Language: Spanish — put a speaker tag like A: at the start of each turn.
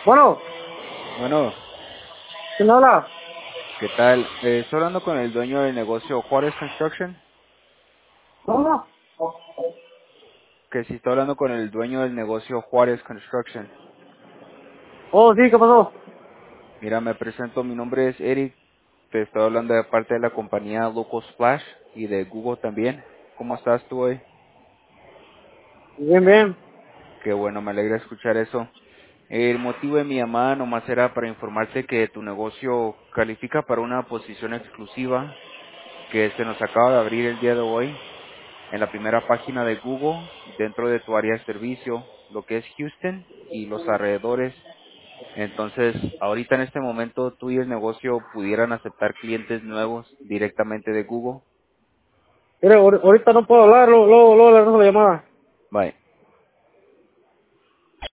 A: Bueno,
B: Bueno,
A: ¿quién habla?
B: ¿qué tal? Estoy hablando con el dueño del negocio Juárez Construction.
A: ¿Cómo?
B: Que si estoy hablando con el dueño del negocio Juárez Construction.
A: Oh, sí, ¿qué pasó?
B: Mira, me presento, mi nombre es Eric. Te estoy hablando de parte de la compañía Local Splash y de Google también. ¿Cómo estás tú hoy?
A: Bien, bien.
B: Qué bueno, me alegra escuchar eso. El motivo de mi llamada nomás era para informarte que tu negocio califica para una posición exclusiva que se nos acaba de abrir el día de hoy en la primera página de Google dentro de tu área de servicio, lo que es Houston y los alrededores. Entonces, ahorita en este momento tú y el negocio pudieran aceptar clientes nuevos directamente de Google.
A: Mire, ahorita no puedo hablar, luego le regreso la llamada.
B: Bye.